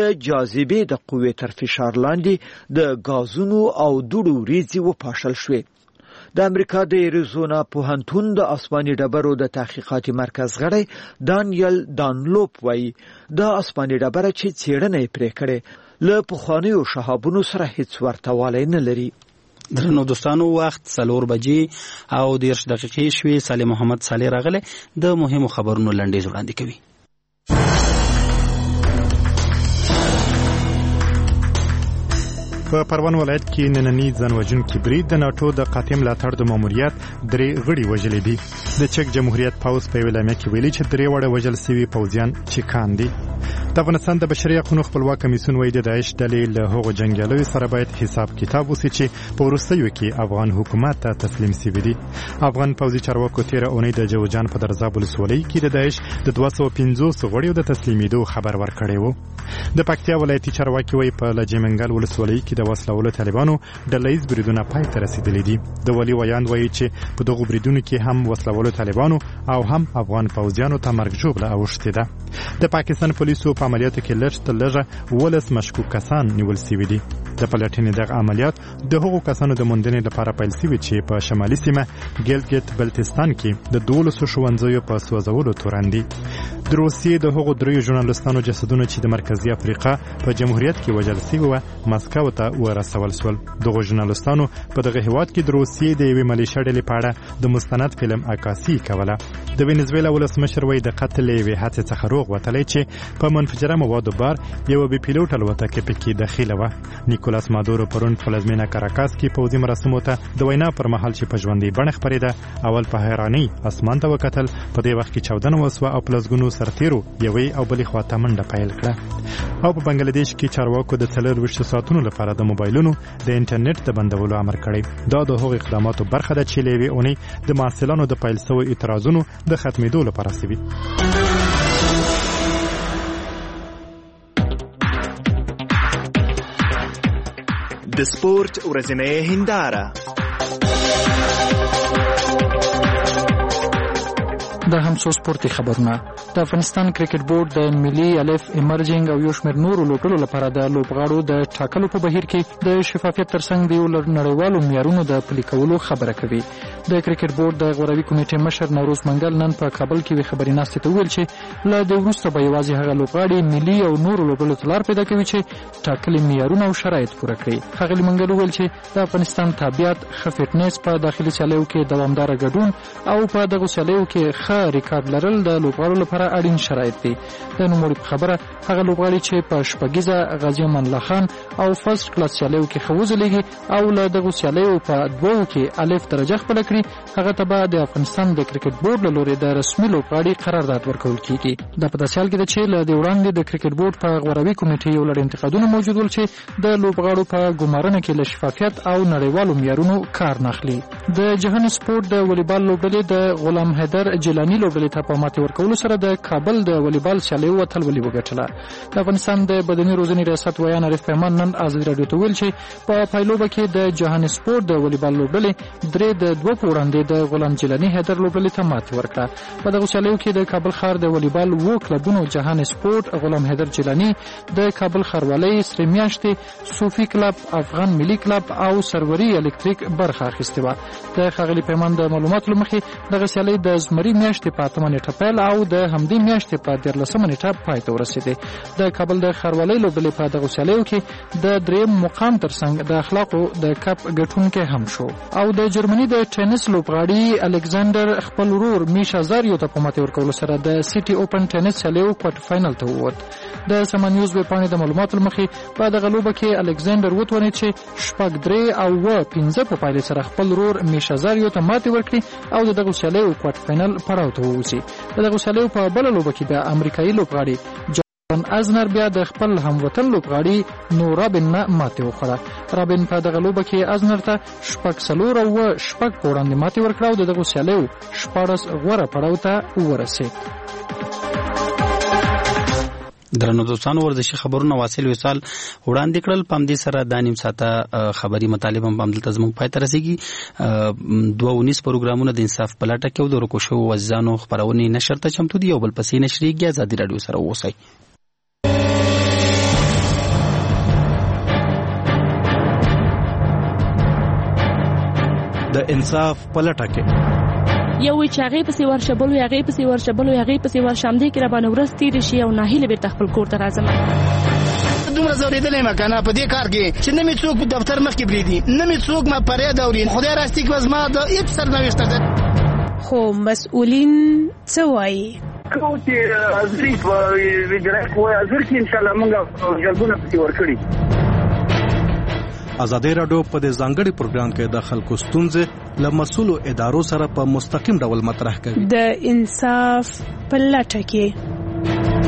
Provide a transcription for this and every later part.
د جاذبې د قوې تر فشار لاندې د غازونو او دوړو ریځې وپاشل شوې. د امریکا د اریزونا پوهنتون د آسماني ډبرو د تحقیقاتي مرکز غړی دانیل دانلوپ وایي د آسماني ډبره چې څېړنه یې پرې کړې له پخوانیو شهابونو سره هیڅ ورته والی نه لري. درنو دوستانو وخت 4 بجې او 10 دقیقې شوې. صالح محمد صالح راغله د مهمو خبرونو لنډیز وړاندې کوي. په پروان ولایت کې نننی ځانوژونکي برید د ناټو د قاطع ملاتړ د ماموریت 3 غړي وژلي دي. د چک جمهوریت پوز په اعلامیه کې ویلي چې 3 وړه وژل شوي پوځیان چیکان دي. د افغانستان د بشري حقوقو خپلواک کمیسیون وایي د داعش ډلې له هغو جنګیالیو سره باید حساب کتاب وشي چې په وروستیو کې افغان حکومت ته تسلیم شوي دي. افغان پوځي چارواکو تېره اونۍ د جوزجان په درزاب ولسوالۍ کې د داعش د 250 غړیو د تسلیمېدو خبر ورکړی و. د پکتیا ولایتي چارواکي وایي په لجمنګل ولسوالۍ کې د وسلوالو طالبانو ډلهییز بریدونه پای ته رسېدلي دي. د ولي ویاند وایي چې په دغو بریدونو کې هم وسلوالو طالبانو او هم افغان پوځیانو ته مرګ ژوبله اوښتې ده. د پاکستان پولیسو په عملیاتو کې لږ تر لږه 12 مشکوک کسان نیول شوي دي. د پلټنې دغه عملیات د هغو کسانو د موندنې لپاره پیل شوي چې په شمالي سیمه ګیلګت بلتستان کې د 12 ښوونځیو په سوځولو تورن دي. د روسیې د هغو 3 ژورنالستانو جسدونه چې د مرکزي افریقا په جمهوریت کې وژل شوي وو مسکو ته ورسول شول. دغه ژورنالستانو په دغه هیواد کې د روسیې د یوې ملیشیا ډلې په اړه د مستند فلم عکاسي کوله. د وینزویلا ولسمشر وایي د قتل یوې هڅې څخه روغ وتلی چې په منفجره موادو بار یوه بې پیلوټ الوتکه پکې دخیله وه. نیکولاس مادورو پرون په پلازمینه کاراکاس کې پوځي مراسمو ته د وینا پر مهال چې په ژوندۍ بڼه خپرېده اول په حیرانۍ اسمان ته وکتل. په دې وخت کې چاودنه وسوه او په لسګونو سرتیرو یوې او بلې خواته منډه پیل کړه. او په بنګلادیش کې چارواکو د 24 ساعتونو لپاره د موبایلونو د انټرنیټ د بندولو امر کړی. دا د هغو اقداماتو برخه ده چې له یوې اونۍ د محصلانو د پیل شویو اعتراضونو د ختمېدو لپاره شوي. د سپورت ورځنۍ هنداره. د همسو سپورتي خبرونه. د افغانستان کرکټ بورډ د ملي الف ایمرجنګ او یو شمېر نورو لوبډلو لپاره د لوبغاړو د ټاکلو په بهیر کې د شفافیت ترڅنګ د یو نړیوالو معیارونو د پلي کولو خبره کوي. د کرکټ بورډ د غوروي کمیټې مشر نوروز منګل نن په کابل کې وی خبري ناستې ته ویل چې له دې وروسته به یوازې هغه لوبغاړي ملي او نورو لوبډلو ته لار پیدا کوي چې ټاکلي معیارونه او شرایط پوره کړي. ښاغلي منګل ویل چې د افغانستان تابعیت، ښه فټنس، په داخلي سیالیو کې دوامداره ګډون او په دغو سیالیو کې ښه ریکارډ لرل د لوبغاړو لپاره اړین شرایط دي. د نوموړي په خبره هغه لوبغاړي چې په شپږیزه غازي امان الله خان او فرست کلاس سیالیو کې ښه وځلیږي او له دغو سیالیو په 2 کې الف درجه خپله کړي هغه ته به د افغانستان د کرکټ بورډ له لوري د رسمي لوبغاړي قرارداد ورکول کیږي. دا په داسې حال کې ده چې له دې وړاندې د کرکټ بورډ په غوروي کمیټې یو لړ انتقادونه موجود ول چې د لوبغاړو په ګمارنه کې له شفافیت او نړیوالو معیارونو کار نه اخلي. د جهان سپورت د والیبال لوبډلې د غلام حیدر جیلاني لوبډلې ته په ماتې ورکولو سره د کابل د والیبال سیالیو اتلولي وګټله. د افغانستان د بدني روزنې ریاست ویان عارف پیمان نن ازادي راډیو ته ویل چې په پایلوبه کې د جهان سپورت د والیبال لوبډلې 3-2 په وړاندې د غلام جیلاني حیدر لوبډلې ته ماتې ورکړه. په دغو سیالیو کې د کابل ښار د والیبال 2 کلبونو جهان سپورت، غلام حیدر جیلاني، د کابل ښاروالۍ، سرې میاشتې، صوفي کلب، افغان ملي کلب او سروري الکتریک برخه اخیستې وه. د ښاغلي پیمان د معلوماتو له مخې دغه سیالۍ د زمري میاشتې په 8 نیټه پیل او د همدې میاشتې په 14 نیټه پای ته ورسېدې. د کابل د ښاروالۍ لوبډلې په دغو سیالیو کې د 3م مقام ترڅنګ د اخلاقو د کپ ګټونکی هم شو. او د جرمني د ټینس لوبغاړي الکساندر خپل ورور میشا زاریو ته په ماتې ورکولو سره د سیټي اوپن ټینس سیالیو کوارټر فاینل ته ووت. د سمانیوز ویبپاڼې د معلوماتو له مخې په دغه لوبه کې الکساندر وتوانید چې 6-3 او 5 په پایلې سره خپل ورور میشا زاریو ته ماتې ورکړي او د دغو سیالیو کوارټر فاینل پړاو ته ووځي. د دغو سیالیو په بله لوبه کې د امریکایي لوبغاړي جان ازنر بیا د خپل هموطن لوبغاړي نو رابن نه ماتې وخوړه. رابن په دغه لوبه کې ازنر ته 6-4 او 6 په وړاندې ماتې ورکړه او د دغو سیالیو 14 غوره پړاو ته ورسېد. درنو دوستانو ورزشي خبرونه واصل وصال وړاندې کړل. په دې سره د نیم ساعته خبري مطالب هم دلته زموږ پای ته رسیږي. 2:19 پروګرامونه د انصاف په لټه کې او د ورکو شوو وزانو خبرونه نشر ته چمتو دي او بل پسې نشریږي. ازادي راډیو سره اوسئ. د انصاف په لټه کې یو چې هغه پسې ورشبلو هغه پسې ورشبلو هغه پسې ورشم دي کې را باندې ورځ تیر شي او ناهیله به تخپل کور ته راځم دومره زورېدلې مکانه په دې کار کې چې نه می څوک دفتر مخ کې بریدي نه می څوک ما پرې دوري خدای راستي کې وزما د هیڅ سرنوشت ده خو مسؤلین څه وایي کو چې ازري په ویډرک وای ازر کې ان شاء الله موږ جلبونه پسې ورکړي ازادي رادیو په دې ځانګړي پروګرام کې د خلکو ستونزې له مسؤلو ادارو سره په مستقیم ډول مطرح کوي د انصاف په لټه کې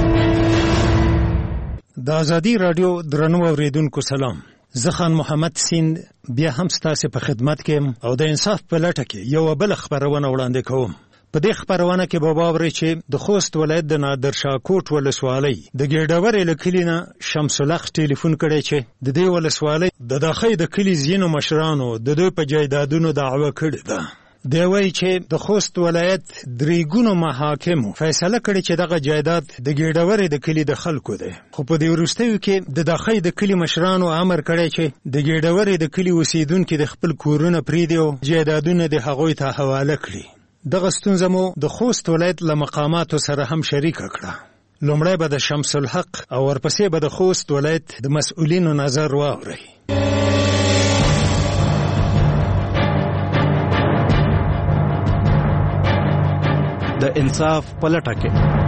د ازادي رادیو درنو اوریدونکو سلام زه خان محمد سیند بیا هم ستاسو په خدمت کې او د انصاف په لټه کې یو بل خبرونه وړاندې کوم په دې خبرونه کې به واورئ چې د خوست ولایت د نادرشاه کوټ ولسوالۍ د ګیډورې له کلي نه شمس الحق ټلیفون کړی چې د دې ولسوالۍ د داخې د کلي ځینو مشرانو د دوی په جایدادونو دعوه کړې ده دی وایي چې د خوست ولایت درې محاکمو فیصله کړې چې دغه جایداد د ګیډورې د کلي د خلکو دی خو په دې وروستیو کې د داخې د کلي مشرانو امر کړی چې د ګیډورې د کلي اوسیدونکي د خپل کورونه پرېږدي او جایدادونه د هغوی ته حواله کړي دغه ستونزه مو د خوست ولایت له مقاماتو سره هم شریکه کړه لومړی به د شمس الحق او ورپسې به د خوست ولایت د مسؤلینو نظر واورئ د انصاف په لټه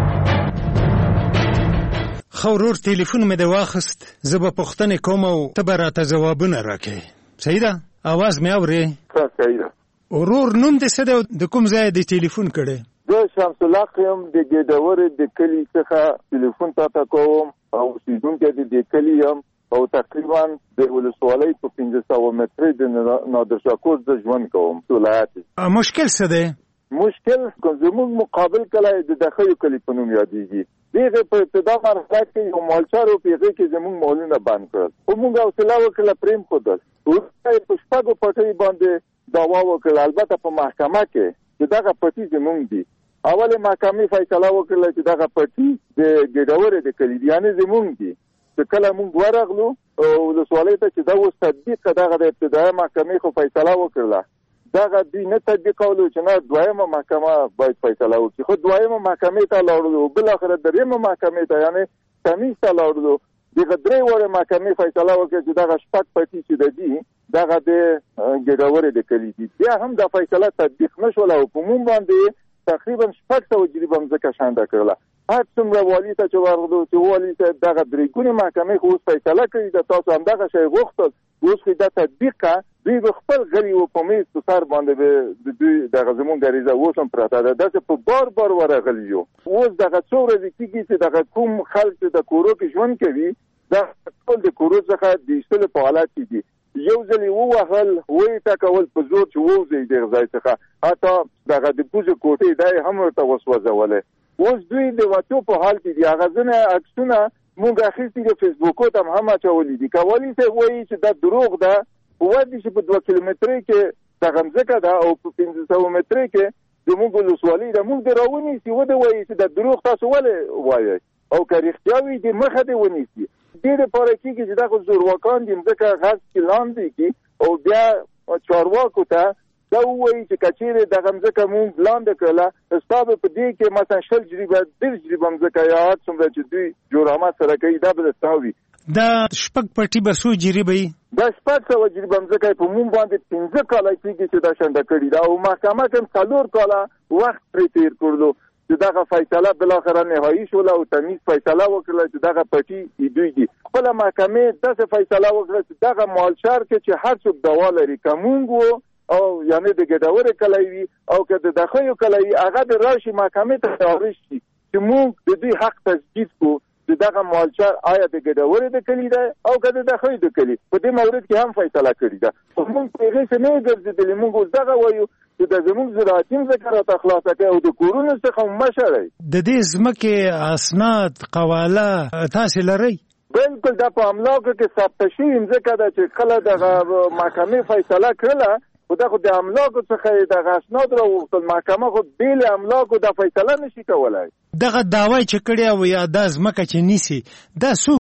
کې خو ورور ټلیفون مې د واخست زه به پوښتنې کوم او ته به راته ځوابونه راکړې صحیح ده اواز مې اورې صحیح ده ورور نوم دې څه دی د کوم ځای دې ټلیفون کړی زه شمس الحق یم د ګیډورې د کلي څخه ټلیفون تاته کوم او اوسیدونکی د دې کلي یم او تقریبا د ولسوالۍ په 1500 مترې د نادرشاه کوټ د ژوند کوم ولایت مشکل څه دی مشکل زموږ مقابل کلی د داخلي کلي په نوم یادېږي دغه په ابتدا مرحله کې یو مالچار او پیغه کې زموږ مالونه بند کړل او موږ حوصله وکړه پریم خودل ورته په شپږو پټۍ باندې دعوا وکړه البته په محکمه کې چې دغه پټي زموږ دي اوله محکمې فیصله وکړه چې دغه پټي د ګډورې د کلي یعنی زموږ دي چې کله موږ ورغلو او ولسوالۍ ته چې دا اوس تطبیق دغه د ابتدایي محکمې خو فیصله وکړه دغه دوی نه تطبیقولو چې نه دویمه محکمه باید فیصله وکړي خو دویمه محکمې ته لاړو بل اخر دریمه محکمې ته یعنی تمیز ته لاړو دغه درې وړه محکمې فیصله وکړه چې دغه شپږ پټي چې دي دغه د ګډورې د کلي دي بیا هم د فیصله تطبیق نشول او په موږ باندې تقریبا 600 جریبه مځکه شانده کړله هر څومره والی ته چې ورغلو چې والی ته دغه درې محکمې خو اوس فیصله کړې ده تاسو هم دغه شی غوښتل اوس خو دا تطبیق دوی به خپل غړي و په میز په سر باندې د دوی دغه زموږ غریزه اوس هم پراته ده داسې په بار ورغلي یو اوس دغه څو ورځې کېږي چې دغه کوم خلک چې د کورو کې ژوند کوي دا ټول د کورو څخه د ایستلو په حالت کې دي یو ځل یې ووهل ویې ټکول په زور چې ووځي دغه ځای څخه حتی دغه د پوزې کوټې دا یې هم ورته وسوځولی اوس دوی د وتو په حال کې دي هغه ځینې عکسونه موږ اخیستي د فیسبوکو ته هم اچولي دي که والي صاحب وایي چې دا دروغ ده وایي چې په 2 کیلومترۍ کې دغه مځکه ده او په 1500 مترۍ کې زموږ ولسوالۍ ده موږ دې راونیسي ودې وایي چې دا دروغ تاسو ولې وایئ او که رښتیا وي دې مخه دې ونیسي دې دپاره کېږي چې دغه زورواکان دې مځکه غصب کې لاندې کړي او بیا چارواکو ته دا وایي چې که چېرې دغه مځکه مونږ لاندې کړله ستا به په دې کې مثلا 20 جریبه مځکه یا هر څومره چې دوی جرامت سره کوي دا به د ستا وي دا شپږ پټي به څو جریبه وي دا 600 جریبه مځکه په مونږ باندې 15 کاله کېږي چې دا شنډه کړې ده او محکمه کې 4 کاله وخت پرې تېر کړلو چې دغه فیصله بالاخره نهایي شوله او تمیز فیصله وکړله چې دغه پټي دوی دي خپله محکمې داسې فیصله وکړه چې دغه مالشار کې چې هر څوک دوا لري که مونږ وو او یعنی د ګډورې کلی وي او که د داخلي کلی وي هغه د راشي محکمې ته چارج شي چې مونږ د دوی حق تثبیت کړو چې دغه مالچار آیا د ګډورې د کلی دی او که د داخلي د کلی په دې مورد کې هم فیصله کړې ده خو مونږ په هغې څه نه یو ګرځېدلي مونږ اوس دغه وایو چې د زموږ زراعتي مځکه راته خلاصه کوي او د کورونو څخه مه شړئ د دې ځمکې اسناد قواله تاسې لرئ بالکل دا په املاکو کې ثبت شوې مځکه ده چې کله دغه محکمې فیصله کړله خو دا خو د املاکو څخه دغه اسناد راوغوښتل محکمه خو بېل املاکو دا فیصله نشي کولی دغه دعوی چې کړې او یا دا ځمکه چې نیسي دا څوک